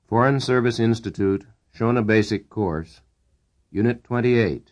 Foreign Service Institute, Shona Basic Course, Unit 28.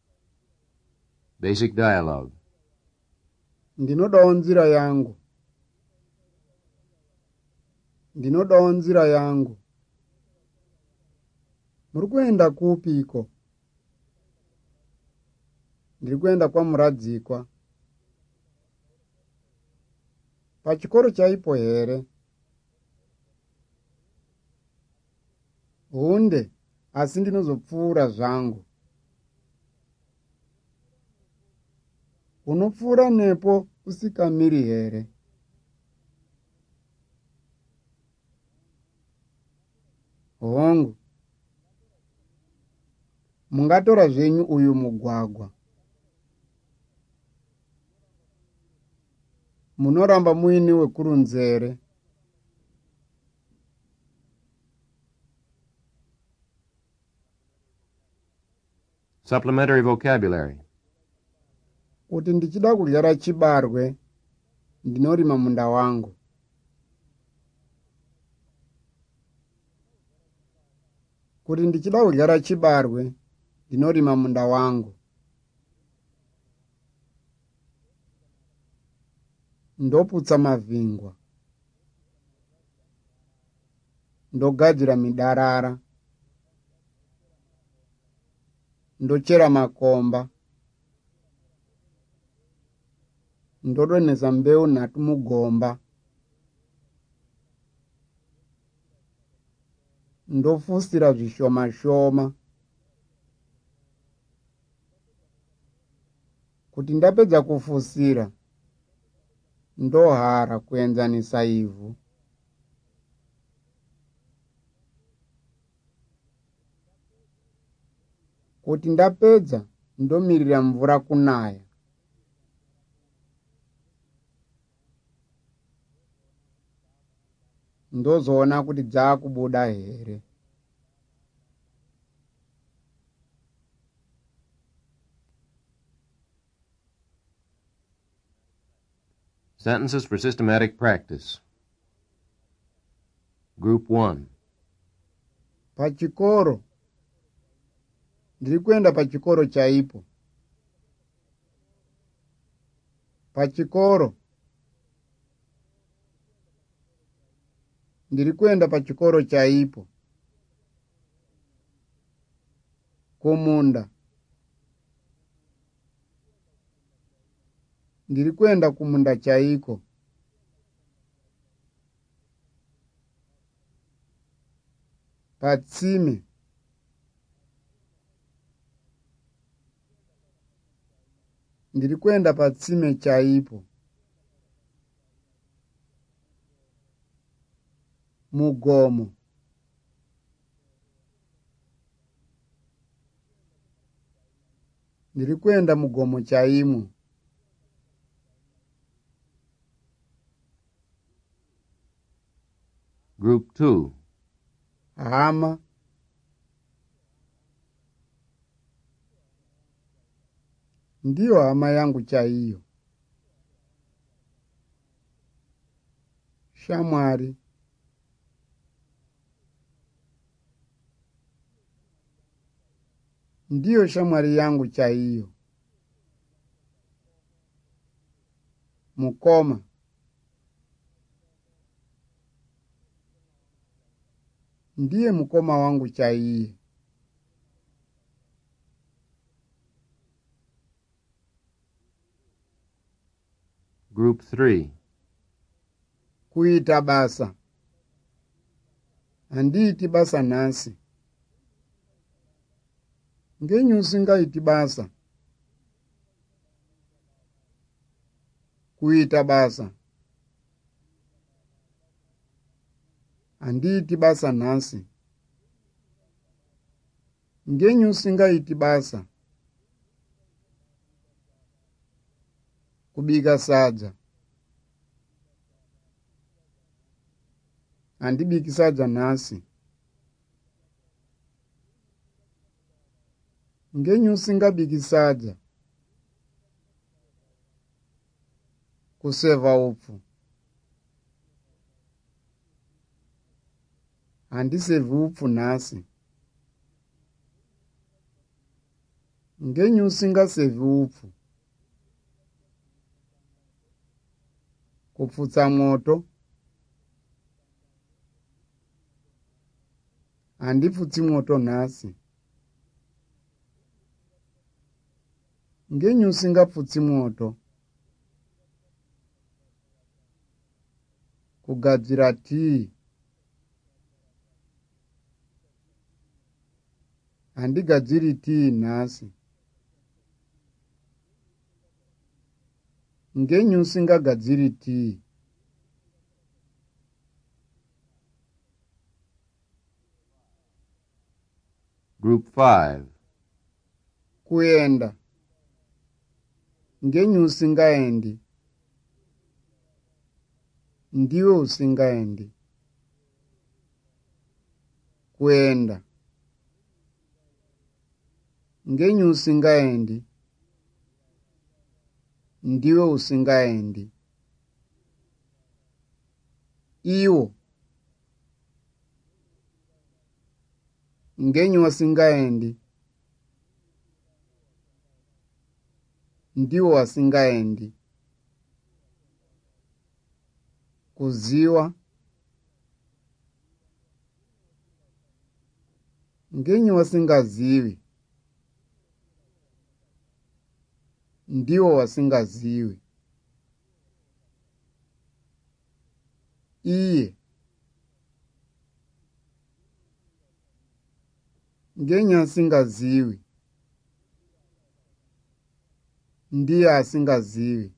Basic Dialogue. Ndinodawo nzira yangu. Ndinodawo nzira yangu. Muri kuenda kupiko? Ndiri kuenda kwa Muradzikwa. Pachikoro chaipo here? Hunde, asi ndinozopfuura zvangu. Unopfuura nepo usikamiri here? Hongu. Mungatora zvenyu uyu mugwagwa. Munoramba muini wekurunzere. Supplementary vocabulary. Kuti ndichida kudyara chibarwe, ndinorima munda wangu. Kuti ndichida kudyara chibarwe, ndinorima munda wangu. Ndoputsa mavhingwa. Ndogadzira midarara. Ndochera makomba. Ndodonhesa mbeu nhatu mugomba. Ndofusira zvishoma shoma. Kuti ndapedza kufusira, ndohara kuenzanisa ivhu. Kuti ndapedza, ndomirira mvura kunaya. Ndozoona kuti dzakubuda here. Sentences for systematic practice. Group 1. Pachikoro. Ndiri kuenda pachikoro chaipo. Pachikoro. Ndiri kuenda pachikoro chaipo. Kumunda. Ndiri kuenda kumunda chaiko. Patsime. Ndiri kuenda patsime chaipo. Mugomo. Ndiri kuenda mugomo chaimo. Group 2. Hama. Ndiyo hama yangu chaiyo. Shamwari. Ndiyo shamwari yangu chaiyo. Mukoma. Ndiye mukoma wangu chaiye. Group 3. Kuita basa. Handiiti basa nhasi. Ngenyu usingaiti basa. Kuita basa. Handiiti basa nhasi. Ngenyu usingaiti basa. Kubika sadza. Handibiki sadza nhasi. Ngenyu usingabiki sadza. Kuseva upfu. handisevhi upfu nhasi. Ngenyi usingasevhi upfu? Kupfutsa moto. Handipfutsi moto nhasi. Ngenyi usingapfutsi moto? Kugadzira tii. Handigadziri tii nhasi. Ngenyi usingagadziri tii? Group 5. Kuenda. Ngenyi usingaendi? Ndiwe usingaendi. Kuenda. Ngenyi usingaendi? Ndiwe usingaendi. Iwo. Ngenyi wasingaendi? Ndiwe wasingaendi. Kuziwa. Ngenyi wasingazivi? Ndiwe wasingazivi. Iye. Ngenyi asingazivi? Ndiye asingazivi.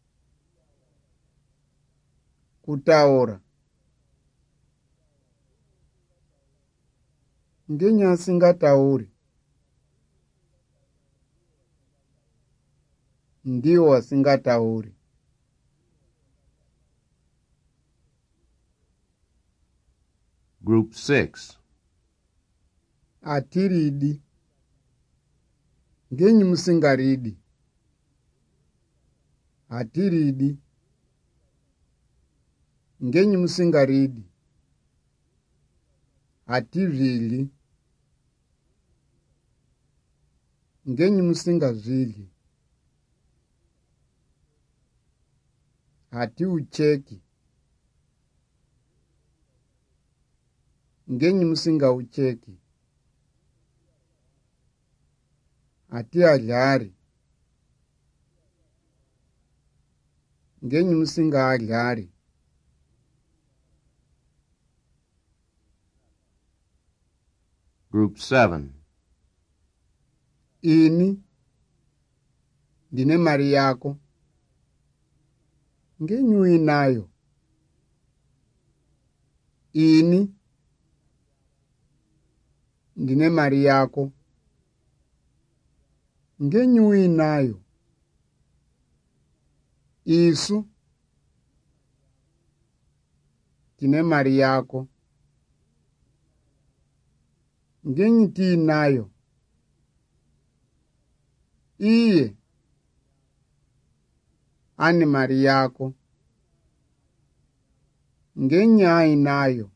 Kutaura. Ngenyi asingatauri? Ndiwe wasingatauri. Group 6. Hatiridi. Ngenyi musingaridi? Hatiridi. Ngenyi musingaridi? Hatirili. Ngenyi musingazvili? Hatiucheki. Ngenyi musingaucheki? Hatiadyari. Ngenyi musingadyari? Group 7. Ini ndine mari yako. Ngenyi uinayo? Ini ndine mari yako. Ngenyi uinayo? Isu tine mari yako. Ngenyi tiinayo? Iye ane mari yako. Ngenyi ainayo?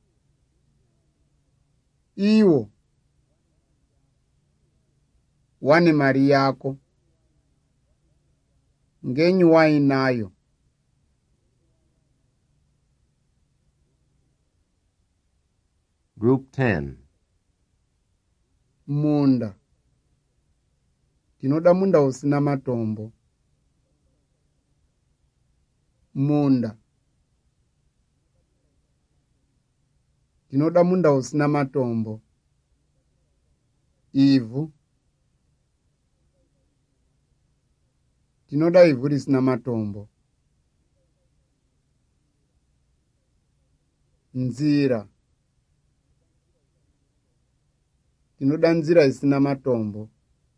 Iwo wane mari yako. Ngenyi wainayo? Group 10. Munda. Tinoda munda usina matombo. Munda. Tinoda munda usina matombo. Ivhu. Tinoda ivhu risina matombo. Nzira. Tinoda nzira isina matombo.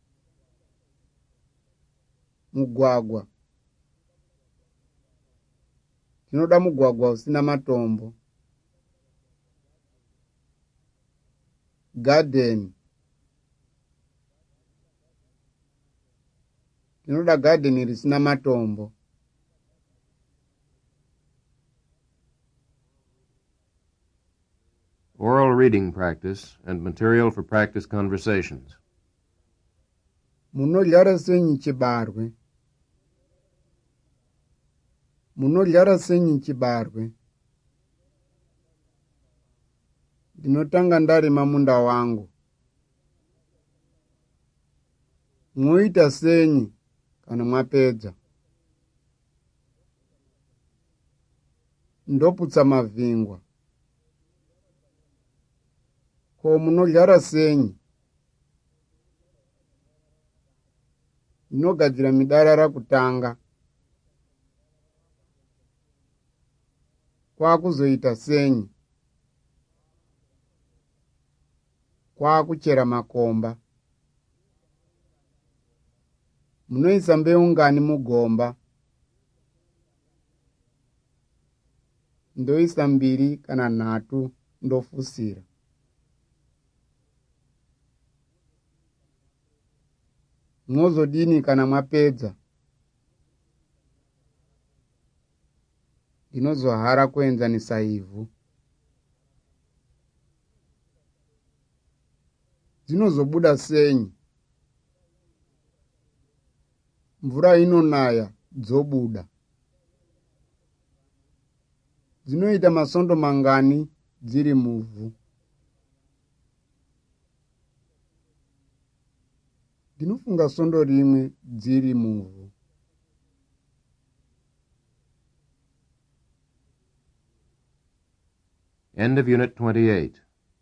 Mugwagwa. Tinoda mugwagwa usina matombo. Garden. Tinoda garden risina matombo. Oral reading practice and material for practice conversations. Munodyara senyi chibarwe? Munodyara senyi chibarwe? Ndinotanga ndarima munda wangu. Mwoita senyi kana mwapedza? Ndoputsa mavhingwa. Ko munodyara senyi? Ndinogadzira midara rakutanga. Kwakuzoita senyi? Kwakuchera makomba. Munoisa mbeu ngani mugomba? Ndoisa 2 kana 3 ndofusira. Mwozodini kana mwapedza? Ndinozohara kuenzanisa ivhu. Dzinozobuda senyi? Mvura inonaya dzobuda. Dzinoita masondo mangani dziri muvhu? Ndinofunga sondo rimwe dziri muvhu. End of Unit 28.